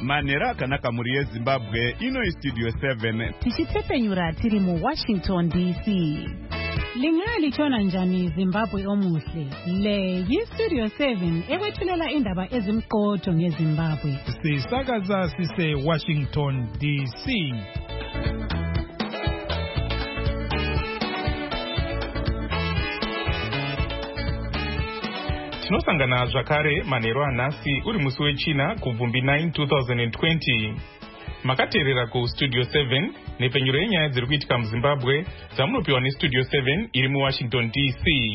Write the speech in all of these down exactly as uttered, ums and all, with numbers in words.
Manera kanaka muri Zimbabwe ino Studio seven. Tichitepenyura tiri mu Washington D C. Lingali chona njani Zimbabwe omuhle. Le yi Studio seven ekwethulela indaba ezimqotho ngeZimbabwe. Sisakaza sise Washington D C. Tinosangana zvakare manheru anhasi uri musi wechina kubvumbi nine twenty twenty. Makateerera ku Studio seven nepenyuro yenyaya dziri kuitika muZimbabwe dzamunopiwa neStudio seven iri muWashington D C.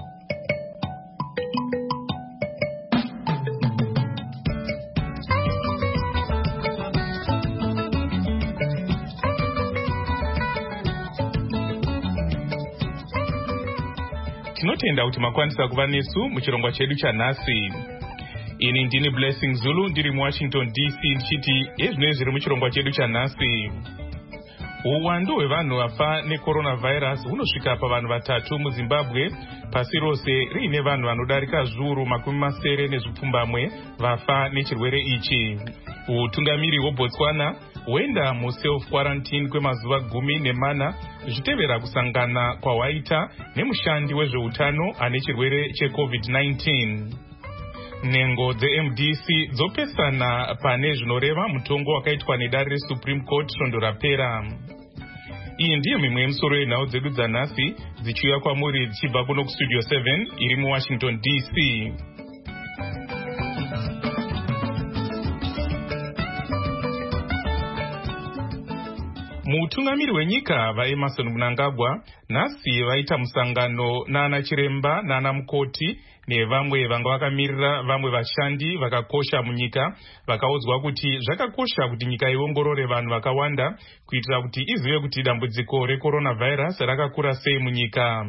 Tinotenda kuti makwanisa kuva nesu muchirongwa chedu chanhasi. Ini ndini Blessing Zulu ndiri muWashington D C ndichiti ezvinenge zviri muchirongwa chedu chanhasi. Uwandu hwevanhu vafa necoronavirus hunosvika pavanhu vatatu muZimbabwe, pasi rose riine vanhu vanodarika zviuru makumi masere nezvipfumbamwe vafa nechirwere ichi. Utungamiri hweBotswana huenda muself quarantine kwemazuva gumi nemana zvichitevera kusangana kwahwaita nemushandi wezveutano ane chirwere checovid nineteen. Nhengo dze-M D C dzopesana pane zvinoreva mutongo wakaitwa nedare reSupreme Court svondo rapera. Iyi ndiyo mimwe yemisoro yenhau dzedu dzanhasi dzichiuya kwamuri dzichibva kuno kuStudio seven iri muWashington D C. Mutungamiri wenyika vaEmerson Mnangagwa nhasi vaita musangano nana chiremba nana mukoti nevamwe vanga vakamirira vamwe vashandi vakakosha munyika, vakaudzwa kuti zvakakosha kuti nyika iongorore vanhu vakawanda kuitira kuti izive kuti dambudziko recoronavirus rakakura sei munyika.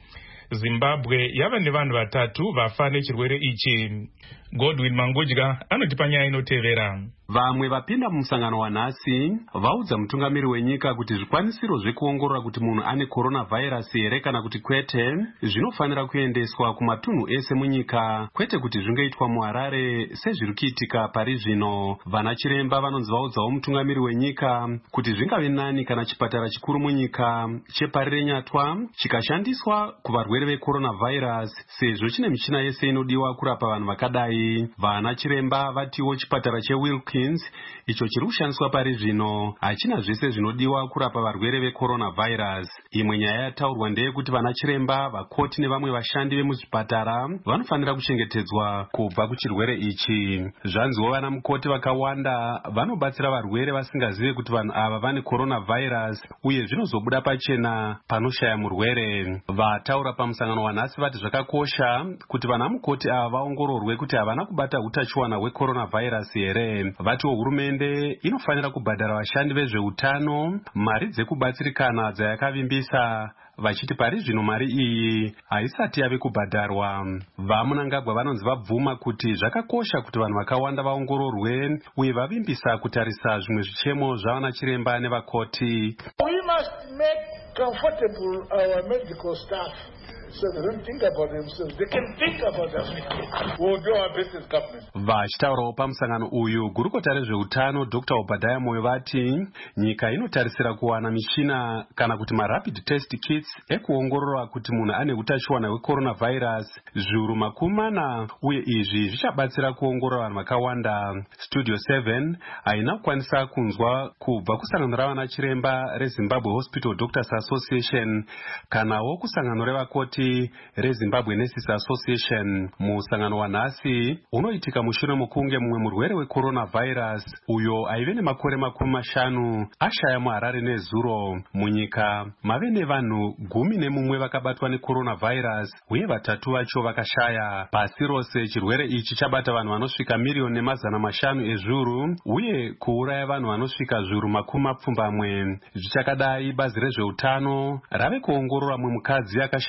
Zimbabwe yava nevanhu vatatu vafa nechirwere ichi. Godwin Mangudya anotipa nyaya inotevera. Vamwe vapinda mumusangano wanhasi vaudza mutungamiri wenyika kuti zvikwanisiro zvekuongorora kuti munhu ane coronavirus here kana kuti kwete zvinofanira kuendeswa kumatunhu ese munyika, kwete kuti zvingaitwa muHarare sezviri kuitika pari zvino. Vana chiremba vanonzi vaudzawo mutungamiri wenyika kuti zvingave nani kana chipatara chikuru munyika chepari renyatwa chikashandiswa kuvarwere vecoronavirus sezvo chine michina yese inodiwa kurapa vanhu vakadai. Vana chiremba vatiwo chipatara cheWilkins icho chiri kushandiswa pari zvino hachina zvese zvinodiwa kurapa varwere vecoronavirus. Imwe nyaya yataurwa ndeyekuti vana chiremba, vakoti nevamwe vashandi vemuzvipatara vanofanira kuchengetedzwa kubva kuchirwere ichi. Zvanziwo vana mukoti vakawanda vanobatsira varwere vasingazive kuti vanhu ava vane coronavirus uye zvinozobuda pachena panoshaya murwere. Vataura pamusangano wanhasi vati zvakakosha kuti vana mukoti ava vaongororwe kuti havana kubata utachiwana hwecoronavirus here. Vatiwo hurumende inofanira kubhadhara vashandi vezveutano mari dzekubatsirikana dzayakavimbisa, vachiti pari zvino mari iyi haisati yave kubhadharwa. VaMnangagwa vanonzi vabvuma kuti zvakakosha kuti vanhu vakawanda vaongororwe uye vavimbisa kutarisa zvimwe zvichemo zvavana chiremba nevakoti. We must make comfortable our medical staff. So they don't think about themselves. They can think about us. We'll do our best as government. Vachitaurawo pamusangano uyu, gurukota rezveutano Doctor Obadiah Moyo vati nyika inotarisira kuwana michina kana kuti marapid test kits ekuongorora kuti munhu ane utachiwana hwecoronavirus zviuru makumi mana, uye izvi zvichabatsira kuongorora vanhu vakawanda. Studio seven haina kukwanisa kunzwa kubva kusangano ravana chiremba reZimbabwe Hospital Doctors Association kanawo kusangano revakoti reZimbabwe Nurses Association. Musangano wanhasi unoitika mushure mokunge mumwe murwere wecoronavirus uyo aive nemakore makumi mashanu ashaya muHarare nezuro. Munyika mave nevanhu gumi nemumwe vakabatwa necoronavirus uye vatatu vacho vakashaya. Pasi rose chirwere ichi chabata vanhu vanosvika miriyoni nemazana mashanu ezviuru uye kuuraya vanhu vanosvika zviuru makumi mapfumbamwe. Zvichakadai bazi rezveutano rave kuongorora mumwe mukadzi akashaya kuchirema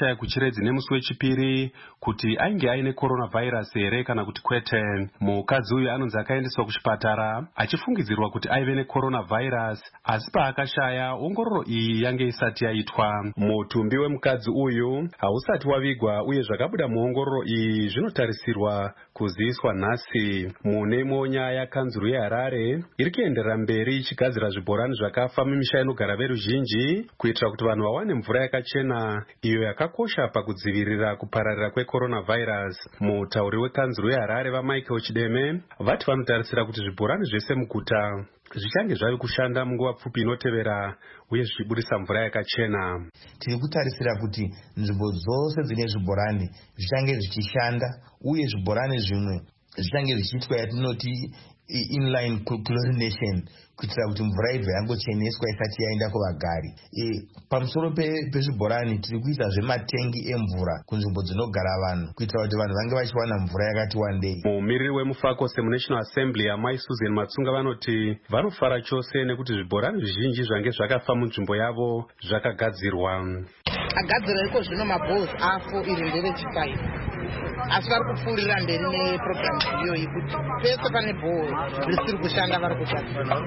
Emirates nemusi wechipiri kuti ainge aine coronavirus here kana kuti kwete. Mukadzi uyu anonzi akaendeswa kuchipatara achifungidzirwa kuti aive necoronavirus, asi paakashaya ongororo iyi yange isati yaitwa. Mutumbi wemukadzi uyu hausati wavigwa uye zvakabuda muongororo iyi zvinotarisirwa kuziviswa nhasi. Mune imwe nyaya kanzuru yeHarare iri kuenderera mberi ichigadzira zvibhorani zvakafa mumisha inogara veruzhinji kuitira kuti vanhu vawane mvura yakachena iyo yakakosha pakudzivirira kupararira kwecoronavirus. Mutauri wekanzuru yeHarare vaMichael Chideme vati vanotarisira kuti zvibhorani zvese muguta zvichange zvave kushanda munguva pfupi inotevera uye zvichibudisa mvura yakachena. Tiri kutarisira kuti nzvimbo dzose dzine zvibhorani zvichange zvichishanda uye zvibhorani zvimwe zvichange zvichiitwa yatinoti inline chlorination kuitira kuti mvura ibva yangocheneswa isati yaenda kuvagari. E, pamusoro pezvibhorani tiri kuita zvematengi emvura kunzvimbo dzinogara vanhu kuitira kuti vanhu vange vachiwana mvura yakati wandei. Mumiriri wemufakose muNational Assembly yaMai Susan Matsunga vanoti vanofara chose nekuti zvibhorani zvizhinji zvange zvakafa munzvimbo yavo zvakagadzirwa. Agadzira iko zvino mabhozi afo iri nderechipai asi vari kupfuurira mberi neprogramu iyoyi kuti pese pane bhozi risiri kushanda vari kugadzira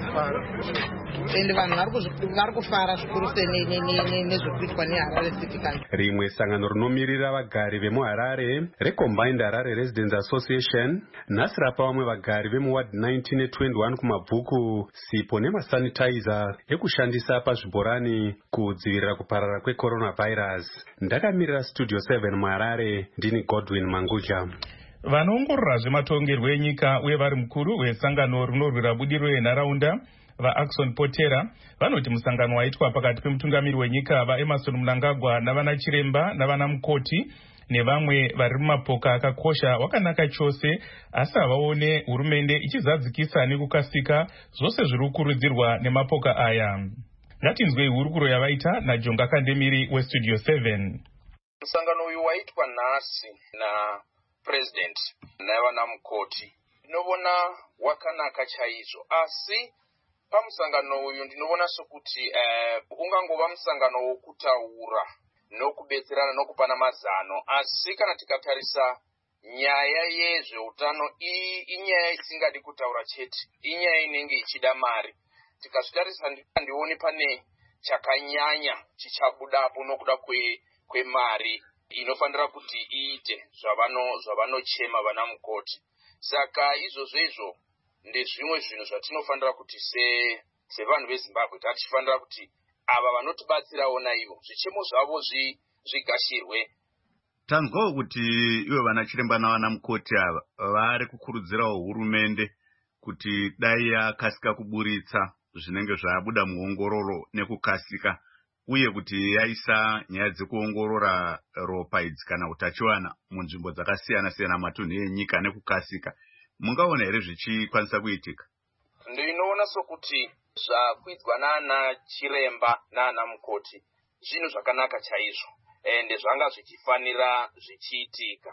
ende vanhu vari kufara zvikuru sei nezvekuitwa neHarare City Council. Rimwe sangano rinomirira vagari vemuHarare reCombined Harare Residents Association nhasi rapa vamwe vagari vemuward nineteen netwenty-one kumabhuku sipo nemasanitizer ekushandisa pazvibhorani kudzivirira kuparara kwecoronavirus. Ndakamirira Studio seven muHarare ndini Godwin Manguja. Vanoongorora zvematongerwo enyika uye vari mukuru wesangano rinorwira budiriro yenharaunda vaAxon Potera vanoti musangano waitwa pakati pemutungamiri wenyika vaEmerson Mnangagwa navana chiremba navana mukoti nevamwe vari mumapoka akakosha wakanaka chose, asi havaone hurumende ichizadzikisa nekukasika zvose zviri kukurudzirwa nemapoka aya. Ngatinzwei hurukuro yavaita naJonga Kandemiri weStudio seven. Musangano uyu waitwa nhasi na president navana mukoti ndinoona wakanaka chaizvo, asi pamusangano uyu ndinoona sokuti eh, ungangova musangano wokutaura nokubetserana nokupana mazano, asi kana tikatarisa nyaya yezveutano iyi inyaya isingadi kutaura chete, inyaya inenge ichida mari. Tikazvitarisa handioni pane chakanyanya chichabudapo nokuda kwe kwemari inofanira kuti iite zvavano zvavanochema vana mukoti. Saka izvozvo izvo ndezvimwe zvinhu zvatinofanira kuti se sevanhu veZimbabwe tatifanira kuti ava vanotibatsirawo naivo zvichemo zvavo zvigashirwe. Tanzwawo kuti iwe vana chiremba navana mukoti ava vari kukurudzirawo hurumende kuti dai yakasika kuburitsa zvinenge zvabuda muongororo nekukasika, uye kuti yaisa nyaya dzekuongorora ropa idzi kana utachiwana munzvimbo dzakasiyana siyana matunhu enyika nekukasika. Mungaona here zvichikwanisa kuitika? Ndinoona sokuti zvakuidzwa nana chiremba nana mukoti zvinhu zvakanaka chaizvo ende zvanga zvichifanira zvichiitika.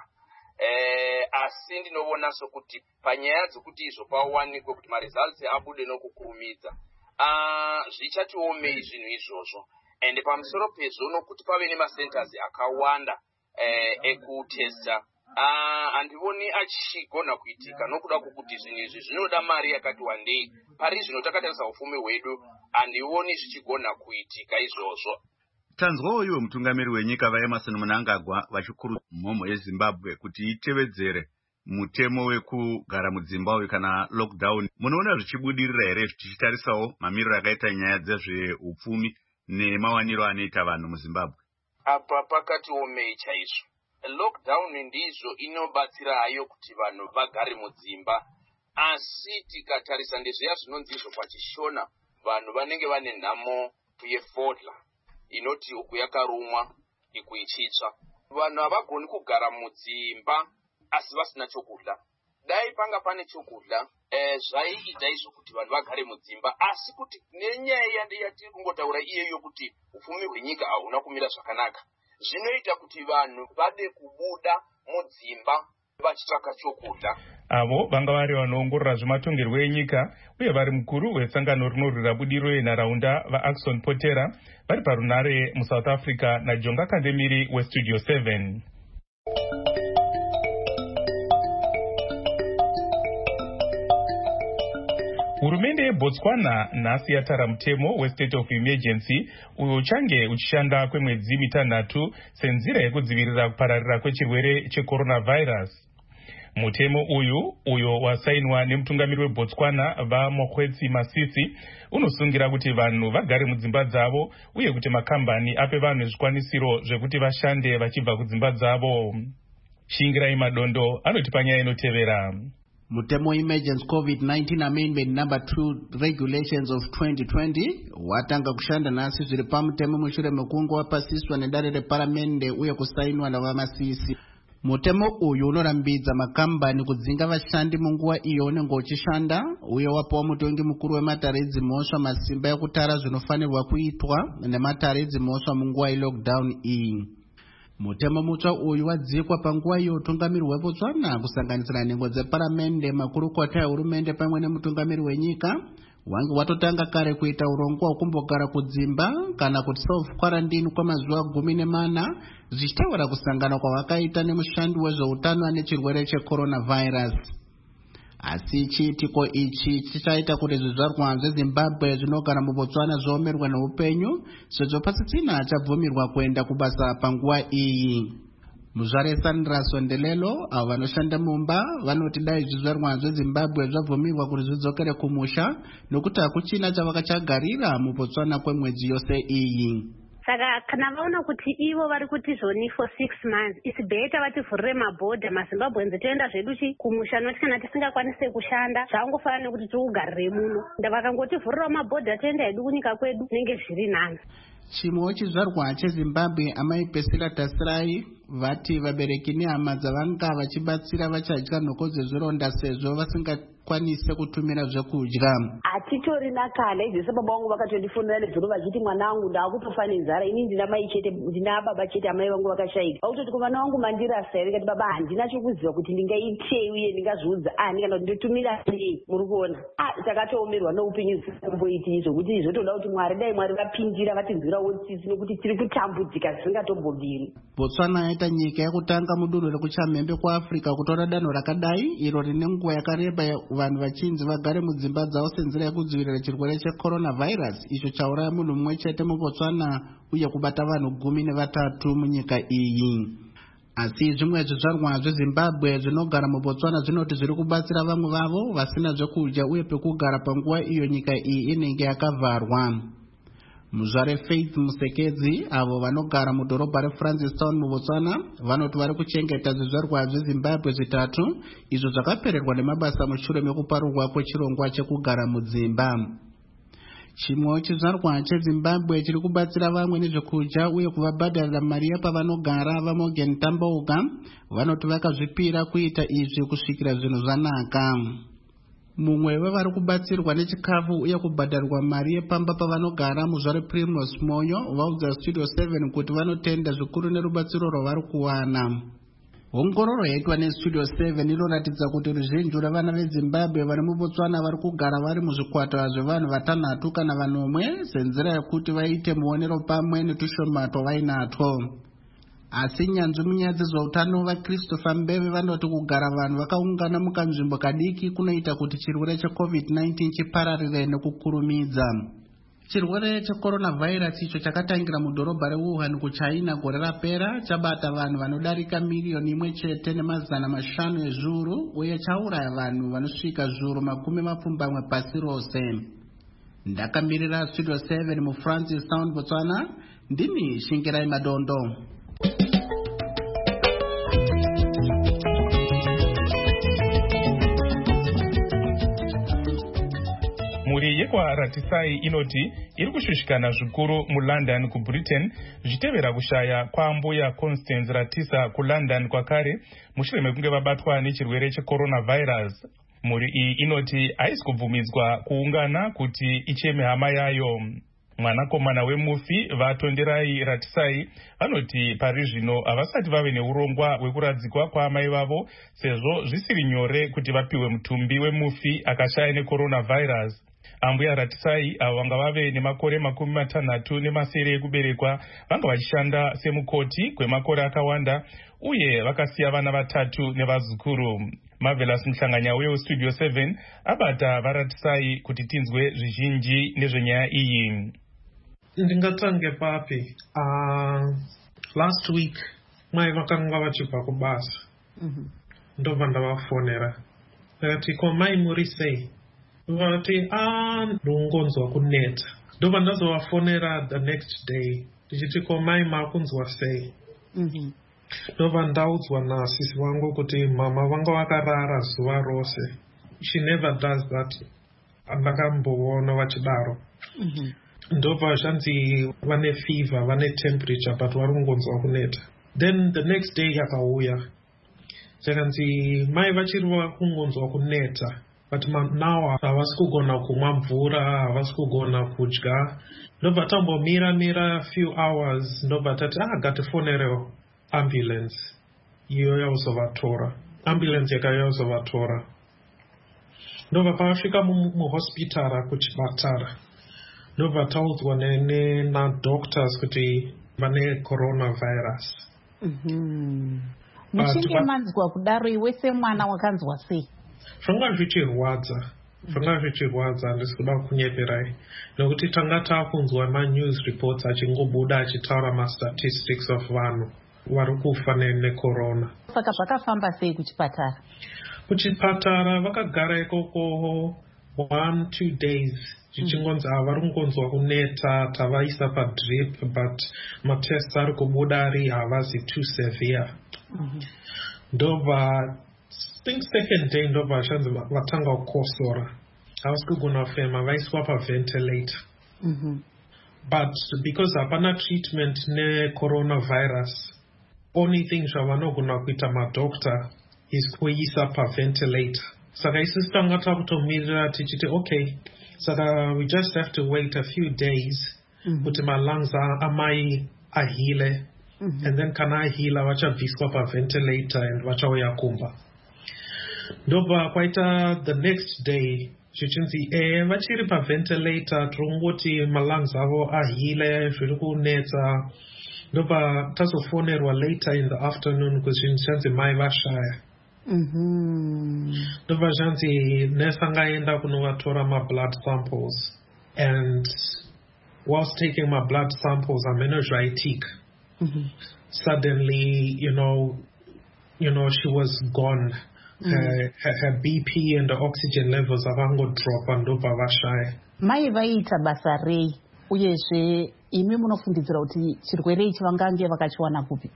Eh, asi ndinoona sokuti panyaya dzekuti izvo pawanikwe kuti maresults abude nokukurumidza, ah zvichatiomei zvinhu izvozvo. Ende pamusoro pezvo nokuti pave nemacenters akawanda eh, ekutesta, ah handivoni achigona kuitika nokuda kwokuti zvinhu izvi zvinoda mari yakati wandei. Pari zvino takatarisa ufumi hwedu handivoni zvichigona kuitika izvozvo. Tanzwawo iwe mutungamiri wenyika vaEmerson Mnangagwa vachikurudzira mhomho yeZimbabwe kuti itevedzere mutemo wekugara mudzimba uyu kana lockdown. Munoona zvichibudirira here tichitarisawo mamiriro akaita nyaya dzezveupfumi nemawaniro anoita vanhu muZimbabwe? Apa pakati omei chaizvo. Lockdown ndizvo inobatsira hayo kuti vanhu vagare mudzimba, asi tikatarisa ndezviya zvinonzizvo pachishona vanhu vanenge vane nhamo yefodla inoti uku yakarumwa iku ichitsva. Vanhu havagoni kugara mudzimba asi vasina chokudya. Dai panga pane chokudya eh, zvaiita izvo kuti vanhu vagare mudzimba, asi kuti nenyaya yatiri kungotaura iyeyo kuti upfumi hwenyika hauna kumira zvakanaka, zvinoita kuti vanhu vade kubuda mudzimba vachitsvaka chokudya. avo vanga vari vanoongorora zvematongerwo enyika uye vari mukuru wesangano rinorwira budiro yenharaunda vaAxon Potera vari parunare muSouth Africa naJonga Kandemiri weStudio seven. Hurumende yeBotswana nhasi yatara mutemo westate of emergency uyo uchange uchishanda kwemwedzi mitanhatu senzira yekudzivirira kupararira kwechirwere checoronavirus. Mutemo uyu uyo wasainwa nemutungamiri weBotswana vaMokgweetsi Masisi unosungira kuti vanhu vagare mudzimba dzavo uye kuti makambani ape vanhu zvikwanisiro zvekuti vashande vachibva kudzimba dzavo. Shingirai Madondo anoti panyaya inotevera. Mutemo Emergency COVID nineteen Amendment number two Regulations of twenty twenty watanga kushanda nasi zviri pamutemo mushure mekunge wapasiswa nedare reparamende uye kusainwa navaMasisi. Mutemo uyu unorambidza makambani kudzinga vashandi munguva iyo unenge uchishanda uye wapawo mutongi mukuru wematare edzimhosva masimba ekutara zvinofanirwa kuitwa nematare edzimhosva munguva yelockdown iyi. Mutemo mutsva uyu wadzikwa panguva iyo utungamiri hweBotswana kusanganisira nhengo dzeparamende, makurukota ehurumende pamwe nemutungamiri wenyika wange watotanga kare kuita urongwa hwekumbogara kudzimba kana kuti self quarantine kwamazuva gumi nemana zvichitaura kusangana kwavakaita nemushandi wezveutano ane chirwere checoronavirus. Asi chiitiko ichi chichaita kuti zvizvarwa zveZimbabwe zvinogara muBotswana zviomerwa neupenyu sezvo pasisina achabvumirwa kuenda kubasa panguva iyi. Muzvare Sandra Sondelelo avo vanoshanda mumba vanoti dai zvizvarwa zveZimbabwe zvabvumirwa kuti zvidzokere kumusha nokuti hakuchina chavakachagarira muBotswana kwemwedzi yose iyi. Saka kana vaona kuti ivo vari kuti zvoni for six months isi beta vativhurire mabhodha maZimbabwenzi toenda zvedu chi kumusha noti kana tisingakwanise kushanda zvaangofanira nekuti tiugarire muno ndavakangotivhurirawo mabhodha toenda hedu kunyika kwedu nenge zviri nani. Chimwe chizvarwa cheZimbabwe amai Pesila Tasirai vati vabereki nehama dzavanga vachibatsira vachadya nhoko dzezvironda sezvo vasingakwanise kutumira zvekudya. Hatitorina kana izvese baba vangu vakatondifonera nedzono vachiti mwana wangu ndaakutofa nenzara ini ndina mai chete ndina baba chete amai vangu vakashayika. Vakutoti kumwana wangu mandirasa here ndikati baba handina chokuziva kuti ndingaitei uye ndingazviudza ani kana kuti ndotumira sei muri kuona. Ah takatoomerwa noupenyu zvisamboiti izvo kuti zvotoda kuti Mwari dai Mwari vapindira vatinzwirawo tsitsi nokuti tiri kutambudzika zvisingatombobviri. Botswana yaita nyika yekutanga mudunhu rekuchamhembe kuAfrica kutora danho rakadai iro rine nguva yakareba vanhu vachinzi vagare mudzimba dzavo senzira yekudzivirira chirwere checoronavirus icho chauraya munhu mumwe chete muBotswana uye kubata vanhu gumi nevatatu munyika iyi. Asi zvimwe zvizvarwa zveZimbabwe zvinogara muBotswana zvinoti zviri kubatsira vamwe vavo vasina zvekudya uye pekugara panguva iyo nyika iyi inenge yakavharwa. Muzvare Faith Musekedzi avo vanogara mudhorobha reFrancistown muBotswana vanoti vari kuchengeta zvizvarwa zveZimbabwe zvitatu izvo zvakapererwa nemabasa mushure mekuparurwa kwechirongwa chekugara mudzimba. Chimwe chizvarwa cheZimbabwe chiri kubatsira vamwe nezvekudya uye kuvabhadharira mari yapavanogara vaMorgan Tambouka vanoti vakazvipira kuita izvi kusvikira zvinhu zvanaka. Mumwe wevari kubatsirwa nechikafu uye kubhadharwa mari yepamba pavanogara muzvare Primrose Moyo vaudza Studio seven kuti vanotenda zvikuru nerubatsiro rwavari kuwana. Ongororo yaitwa neStudio seven inoratidza kuti ruzhinji rwevana veZimbabwe vari muBotswana vari kugara vari muzvikwata zvevanhu vatanhatu kana vanomwe senzira yekuti vaite muonero pamwe netushoma twavainatwo. Asi nyanzvi munyaya dzezveutano vaChristopher Mbeve vanoti kugara vanhu vakaungana mukanzvimbo kadiki kunoita kuti chirwere cheCovid nineteen chipararire nekukurumidza. Chirwere checoronavirus icho chakatangira mudhorobha reWuhan kuChina gore rapera chabata vanhu vanodarika miliyoni imwe chete nemazana mashanu ezviuru uye chauraya vanhu vanosvika zviuru makumi mapfumbamwe pasi rose. Ndakamirira Studio seven muFrancistown, Botswana, ndini Shingirai Madondo. Mhuri yekwaRatisai inoti iri kushushikana zvikuru muLondon kuBritain zvichitevera kushaya kwaambuya Constance Ratisa kuLondon kwakare mushure mekunge vabatwa nechirwere checoronavirus. Mhuri iyi inoti haisi kubvumidzwa kuungana kuti icheme hama yayo. mwanakomana wemufi vatonderai Ratisai vanoti pari zvino havasati vave neurongwa hwekuradzikwa kwaamai vavo sezvo zvisiri nyore kuti vapiwe mutumbi wemufi akashaya necoronavirus. Ambuya Ratisai avo vanga vave nemakore makumi matanhatu nemasere ekuberekwa vanga vachishanda semukoti kwemakore akawanda uye vakasiya vana vatatu nevazukuru. Marvelous Mhlanganyauye westudio seven abata vaRatisai kuti tinzwe zvizhinji nezvenyaya iyi. Ndingatange papi. Uh, last week mai vakanga vachibva kubasa. Mm-hmm. Ndobva ndavafonera. Ndakati ko mai muri sei? Vati ah ndongonzwa kuneta. Ndobva ndazovafonera the next day. Ndichiti ko mai makunzwa sei? Mhm. Ndobva ndaudzwa nasisi wangu kuti mama vanga vakarara zuva rose. She never does that. Ndakamboona vachidaro. Mhm. Ndobva zvanzi vane fever, vane temperature but vari kungonzwa kuneta. Then the next day yakauya. Zvakanzi mai vachiri kungonzwa kuneta. But now havasi kugona kumwa mvura, havasi kugona kudya. Ndobva tambomira mira a few hours. Ndobva tati ah ngatifonere ambulance. Iyo yauzovatora. Ambulance yakauzovatora. Ndobva pavasvika muhospitara kuchipatara. Ndobva taudzwa nadoctors kuti vane coronavirus. Mhm. Muchinge manzwa kudaro iwe semwana wakanzwa sei? Zvanga zvichirwadza. Zvanga zvichirwadza handisi kuda kunyeperai. Nokuti tanga takunzwa ma-news reports achingobuda achitaura ma-statistics of vanhu vari kufa necorona. Saka zvakafamba sei kuchipatara? Kuchipatara vakagara ikoko one, two days. Zvichingonzi ava vari kungonzwa kuneta, tavaisa padrip, but matests ari kubuda ari havazi too severe. Ndobva think second day ndobva vachanzi vatanga kukosora. Havasi kugona kufema, vaiswa paventilator. But because hapana treatment necoronavirus, only thing zvavanogona kuita madoctor is kuisa paventilator. Saka isusu tanga takutomirira tichiti okay, saka we just have to wait a few days kuti malungs amai ahile, and then kana ahila vachabviswa paventilator and vachauya kumba. Ndobva kwaita the next day zvichinzi eh vachiri paventilator turongoti malungs avo ahile zviri kunetsa. Ndobva tazofonerwa later in the afternoon kuzvinzi mai vashaya. Ndobva zvanzi nurse angaenda kunovatora ma-blood samples, and whilst taking my blood samples ameno zvaitika. Suddenly, you know, you know, she was gone. Mm. Her, her, her B P and the oxygen levels avangodropa ndobva vashaya. Mai vaita basa rei uyezve imi munofungidzira kuti chirwere ichi vangange vakachiwana kupi?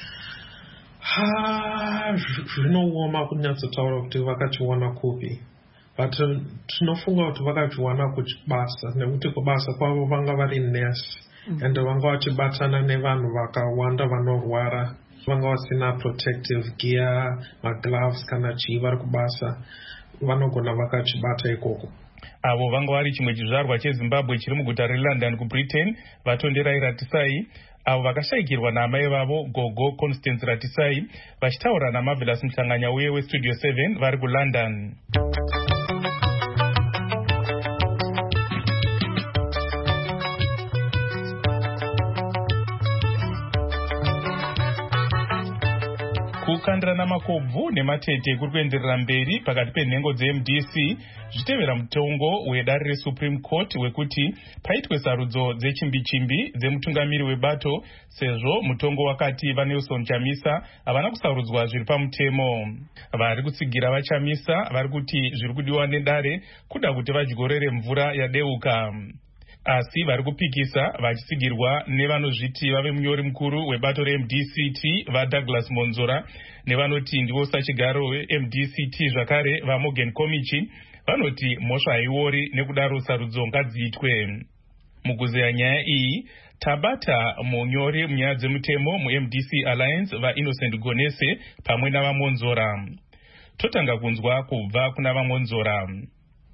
Ha, zvinooma kunyatsotaura kuti vakachiwana kupi, but tinofunga kuti vakachiwana kuchibasa nekuti kubasa kwavo vanga vari nurse, and vanga vachibatana nevanhu vakawanda vanorwara. Vanga vasina protective gear, magloves kana chii vari kubasa, vanogona vakachibata ikoko. Avo vanga vari chimwe chizvarwa cheZimbabwe chiri muguta reLondon kuBritain, vatonderai Ratisai, avo vakashayikirwa naamai vavo Gogo Constance Ratisai, vachitaura naMarvelous Mhlanganyauye westudio seven vari kuLondon. Kukandirana makobvu nematete kuri kuenderera mberi pakati penhengo dze-M D C zvichitevera mutongo wedare reSupreme Court wekuti paitwe sarudzo dzechimbi-chimbi dzemutungamiri webato, sezvo mutongo wakati vaNelson Chamisa havana kusarudzwa zviri pamutemo. Vari kutsigira vaChamisa vari kuti zviri kudiwa nedare kuda kuti vadyorere mvura yadeuka. Asi vari kupikisa vachitsigirwa nevanozviti vave munyori mukuru webato re-M D C T vaDouglas Monzora nevanoti ndivo sachigaro we-M D C T zvakare vaMorgan Komichi vanoti mhosva haiori nekudaro sarudzo ngadziitwe. Mukuzeya nyaya iyi tabata munyori munyaya dzemutemo mu-M D C Alliance vaInnocent Gonese pamwe navaMonzora. Totanga kunzwa kubva kuna vaMonzora.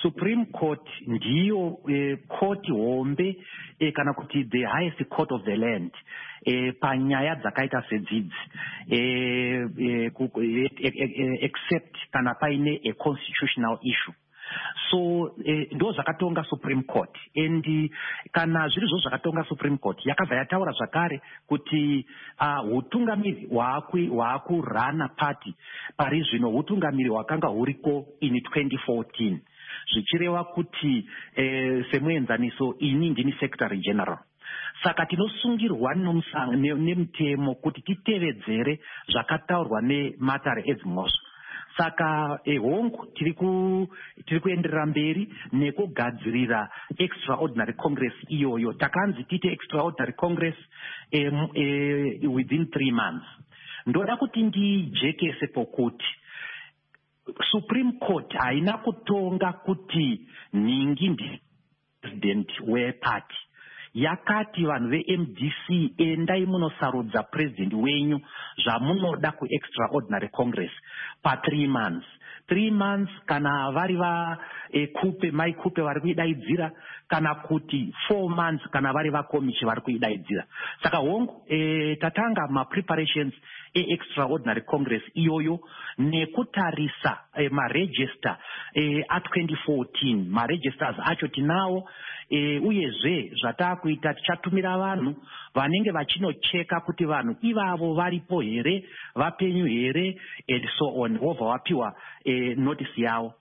Supreme Court ndiyo eh, court hombe eh, kana kuti the highest court of the land eh, panyaya dzakaita sedzidzi eh, eh, eh, eh, except kana paine a constitutional issue. So eh, ndo zvakatonga Supreme Court and uh, kana zviri zvo zvakatonga Supreme Court yakabva yataura zvakare kuti uh, utungamiri hwakurana party pari zvino utungamiri hwakanga huriko in twenty fourteen zvichireva kuti eh, semuenzaniso ini ndini Secretary General. Saka tinosungirwa nemutemo kuti titevedzere zvakataurwa neMatare Edzimhosva. Saka ehongu tiri kuenderera mberi nekugadzirira extraordinary congress iyoyo. Takanzi tite extraordinary congress eh, eh, within three months. Ndoda kuti ndijekese pokuti Supreme Court haina kutonga kuti ningi ndi president weparty. Yakati vanhu ve-M D C endai munosarudza president wenyu zvamunoda ku-extraordinary congress pa three months. Three months kana vari va e, kupe mai kupe vari kuidaidzira kana kuti four months kana vari vakomichi vari kuidaidzira. Saka hongu e, tatanga ma-preparations e-extraordinary congress iyoyo nekutarisa e, ma-register e, a twenty fourteen. Ma-registers acho tinawo e, uyezve zvatakuita tichatumira vanhu vanenge vachinocheka kuti vanhu ivavo varipo here, vapenyu here and so on. Vobva vapiwa e, notice yavo.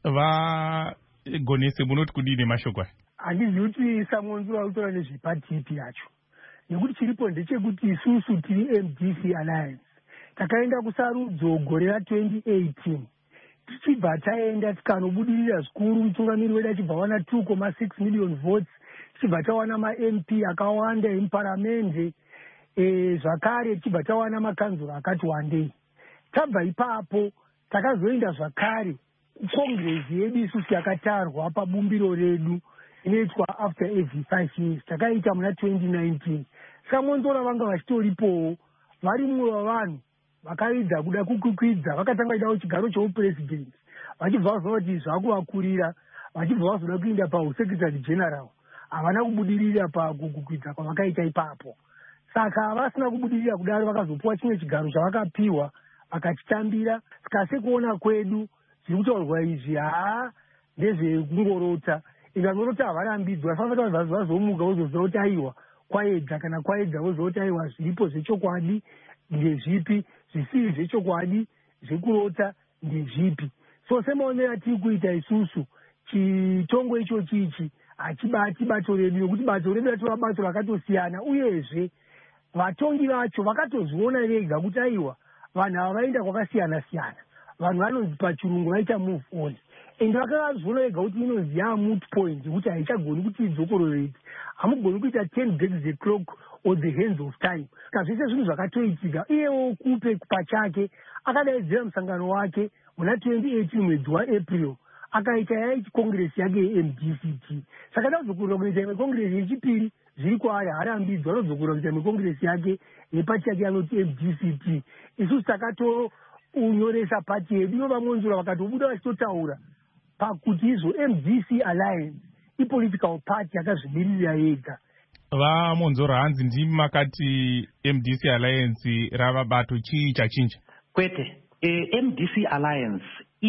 Vagonese munoti kudini mashoko? Handizivi kuti Samonzo autora nezvepati ipi yacho. Nekuti chiripo ndechekuti isusu tiri M D C Alliance takaenda kusarudzo gore ra twenty eighteen. Tichibva taenda tikanobudirira zvikuru, mutungamiri wedu achibva wana two point six million votes, tichibva tawana ma-M P akawanda emuparamende, e, zvakare tichibva tawana makanzura akati wandei. Tabva ipapo takazoenda zvakare congress yedu isusu yakatarwa pabumbiro redu inoitwa after every five years. Takaita muna twenty nineteen. Samonzora vanga vachitoripowo vari mumwe wavanhu vakaridza kuda kukukwidza, vakatanga kuidawo chigaro cheupresident vachibva vazoda kuti zvakuvakurira, vachibva vazoda kuenda pausecretary general. Havana kubudirira pakukukwidza kwavakaita ipapo. Saka havasina kubudirira kudaro, vakazopuwa chimwe chigaro chavakapiwa vakachitambira. Saka sekuona kwedu zviri kutaurwa izvi haa ndezvekungorota. Ikangorota havarambidzwa, vanofanira kuti vazomuka vozoziva kuti aiwa kwaedza, kana kwaedza voziva kuti aiwa zviripo zvechokwadi ndezvipi, zvisiri zvechokwadi zvekurota ndezvipi. So semaonero atiri kuita isusu chitongo ichochi ichi hachibati bato redu, nokuti bato redu ratora bato rakatosiyana, uyezve vatongi vacho vakatozviona vega kuti aiwa vanhu ava vaenda kwakasiyana siyana. Vanhu vanonzi pachirungu vaita move on, ende vakazviona vega kuti inonzi yaa moot point, kuti haichagoni kuti idzokororeke. Hamugoni kuita ten days the clock or the hands of time. Kazvese zvinhu zvakatoitika. Iyewo kupe pachake akadaidzira musangano wake muna twenty eighteen mwedzi waApril, akaita yaiti congress yake ye-M D C T. Saka ndazokurira kuita imwe congress yechipiri zviri kwaari, harambidzwa anozokurira kuita imwe congress yake yepati yake anoti M D C T. Isusu takatonyoresa pati yedu inovamonzura vakatobuda vachitotaura pakuti izvo M D C Alliance ipolitical party yakazvimirira yega. Vamonzora hanzi ndimi makati M D C Alliance rava bato chii chachinja? Kwete, e, M D C Alliance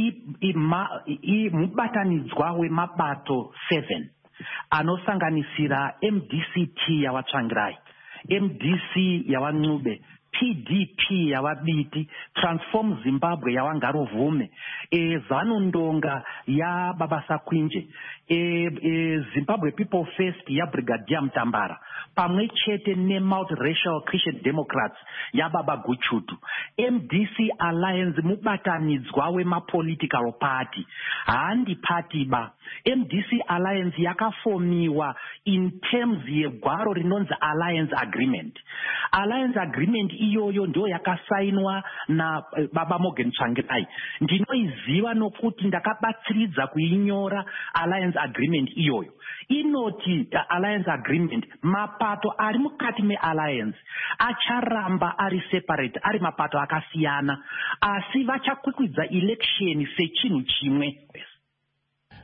mubatanidzwa wemabato seven anosanganisira M D C T yavatsvangirai, M D C yavancube, P D P yavabiti, Transform Zimbabwe yavangarovhume, e, Zanu Ndonga ya Babasa Kwinje, e, e, Zimbabwe People First ya Brigadier Mtambara, pamwe chete ne Multiracial Christian Democrats ya Baba Guchutu. M D C Alliance mubatanidzwa wema-political party, handi party ba. M D C Alliance yakafomiwa in terms yegwaro rinonzi Alliance Agreement. Alliance Agreement iyoyo ndo yakasainwa na uh, Baba Morgan Tsvangirai. Ndinoiziva nokuti ndakabatsiridza kuinyora Alliance Agreement iyoyo. Inoti uh, Alliance Agreement, mapato ari mukati me-alliance acharamba ari separate, ari mapato akasiyana, asi vachakwikwidza election sechinhu chimwe.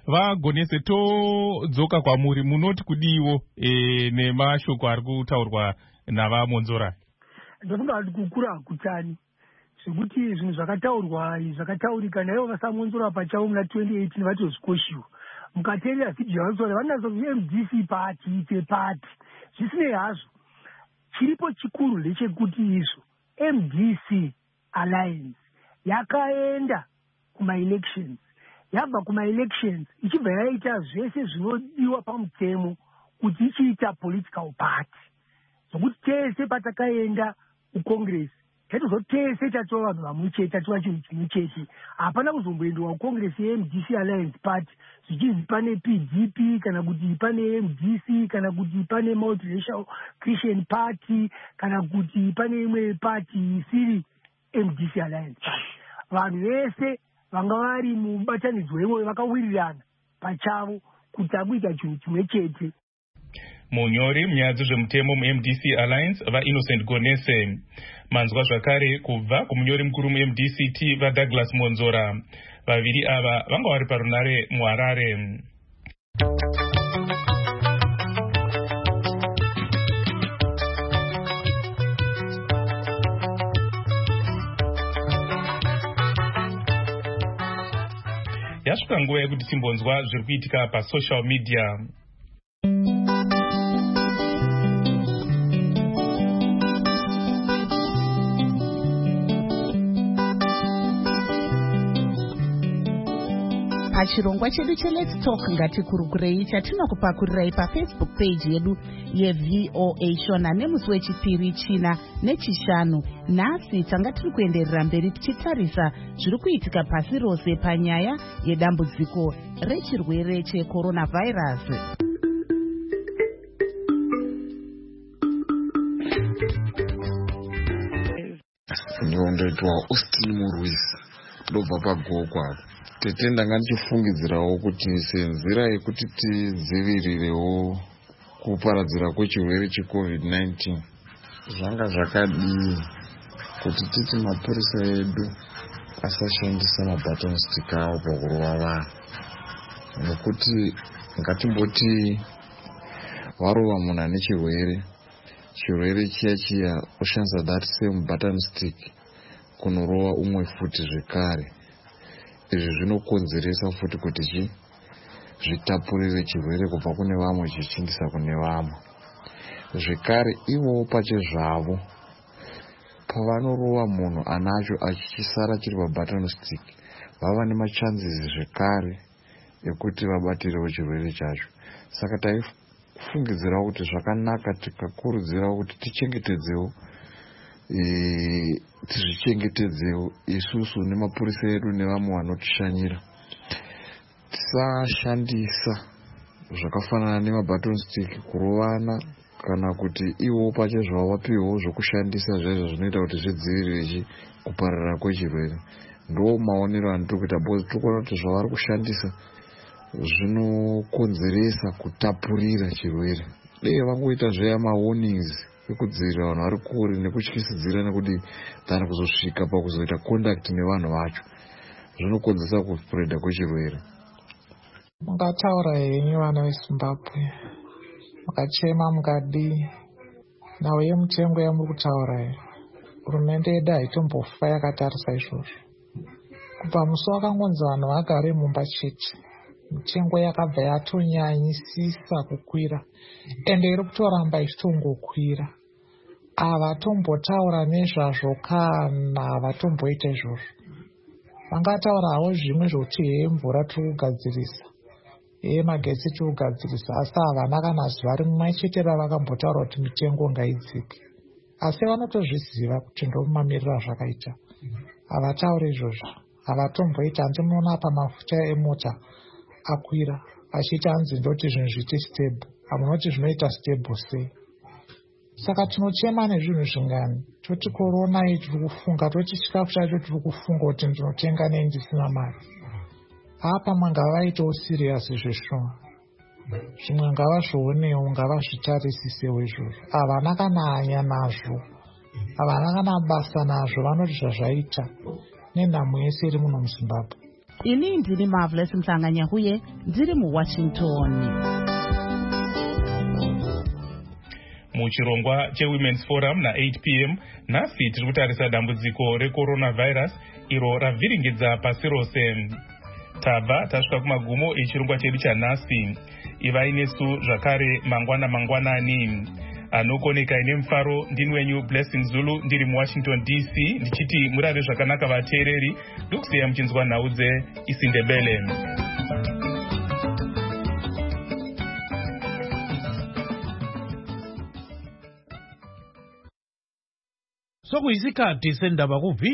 vagonese todzoka kwamuri munoti kudiwo e, nemashoko ari kutaurwa navamonzora. Ndofunga kuti kukura hakutani zvekuti zvinhu zvakataurwa zvakataurika naivo vasamonzora pachavo muna twenty eighteen vatozvikoshiwa mukateerera vhidhiyo yavatsora vanazovi M D C pati ite pati zvisinei hazvo. Chiripo chikuru ndechekuti izvo M D C Alliance yakaenda kuma-elections, yabva kuma-elections ichibva yaita zvese zvinodiwa pamutemo kuti ichiita political party zvokuti tese patakaenda kucongress taitozo tese tatiwa vanhu vamwe chete tatiwa chinhu chimwe chete. Hapana kuzomboendewa kucongress ye-M D C Alliance party zvichizi pane P D P kana kuti pane M D C kana kuti pane multiracial Christian party kana kuti pane imwe party isiri M D C Alliance party. Vanhu vese vanga vari mubatanidzwa iwoyo vakawirirana pachavo kuti akuita chinhu chimwe chete. Munyori munyaya dzezvemutemo mu-M D C Alliance vaInnocent Gonese. Manzwa zvakare kubva kumunyori mukuru mu-M D C T vaDouglas Monzora. Vaviri ava vanga vari parunare muHarare. Yasvika nguva yekuti timbonzwa zviri kuitika pasocial media. Pachirongwa chedu cheLet's Talk ngatikurukurei chatinokupakurirai pafacebook page yedu yeV O A Shona nemusi wechipiri china nechishanu. Nhasi tanga tiri kuenderera mberi tichitarisa zviri kuitika pasi rose panyaya yedambudziko rechirwere checoronavirus. Ndondoitwa Austin Murwisi ndobva pagokwa. Tete ndanga ndichifungidzirawo kuti senzira yekuti tidzivirirewo kuparadzira kwechirwere checovid nineteen zvanga zvakadii kuti titi mapurisa edu asashandisa mabutton stick awo pakurova vanhu, nekuti ngatimboti warova munhu ane chirwere chirwere chiya chiya oshandisa that same button stick kunorova umwe futi zvekare. Izvi zvinokonzeresa futi kuti chi zvitapurire chirwere kubva kune vamwe chichiindisa kune vamwe. Zvekare ivowo pachezvavo pavanorova munhu anacho achisara chiri pabutton stick vava nemachanzizi zvekare ekuti vabatirewo chirwere chacho. Saka taifungidzirawo kuti zvakanaka tikakurudzirawo kuti tichengetedzewo e, tizvichengetedzewo isusu nemapurisa edu nevamwe vanotishanyira. Tisashandisa zvakafanana nemabutton stick kurovana kana kuti ivo pachezvavo vapiwewo zvokushandisa zvaizvo zvinoita kuti zvidzivirire kupararira kwechirwere. Ndo maonero andiri kuita because tikuona kuti zvavari kushandisa zvinokonzeresa kutapurira chirwere. Dei vangoita zveya mawarnings ekudzivirira vanhu vari kure nekutyisidzira nekuti tani kuzosvika pakuzoita contact nevanhu vacho zvinokonzeresa kuspreada kwechirwere. Mungataura henyu vana veZimbabwe, mukachema mukadii nhau yemutengo yamuri kutaura iyi. Hurumende yedu haitombofa yakatarisa izvozvo. Kubva musi wakangonzi vanhu vagare mumba chete, mitengo yakabva yatonyanyisisa kukwira ende iri kutoramba ichitongokwira. Havatombotaura nezvazvo kana havatomboita izvozvo. Vangataurawo zvimwe zvokuti heye mvura tiri kugadzirisa, heye magetsi tiri kugadzirisa, asi havana kana zuva rimwe chete ravakambotaura kuti mitengo ngaidzike. Asi vanotozviziva kuti ndomamiriro azvakaita. Havatauri izvozvo, havatomboita. Hanzi munoona pamafuta emota akwira achiita hanzi ndoti zvinhu zviite stable. Hamunoti zvinoita stable sei? Saka tinochema nezvinhu zvingani. Toti korona iyi tiri kufunga, toti chikafu chacho tiri kufunga kuti ndinotenga nei ndisina mari. Apa mangavaitewo serious zveshoma. Zvimwe ngavazvionewo, ngavazvitarisisewo izvozvo. Havana kana hanya nazvo, havana kana basa nazvo, vanoti zvazvaita nenhamo yese iri muno muZimbabwe. ini ndini Marvelous Mhlanganyahuye ndiri muWashington. Muchirongwa cheWomen's Forum na eight p m nhasi tiri kutarisa dambudziko recoronavirus iro ravhiringidza pasi rose. Tabva tasvika kumagumo echirongwa chedu chanhasi. Ivai nesu zvakare mangwana mangwanani. Anokoneka ine mufaro ndini wenyu Blessing Zulu ndiri muWashington D C ndichiti murare zvakanaka vateereri ndokusiya muchinzwa nhau dzeIsindebele. Sokuyisikhathi sendaba kuvi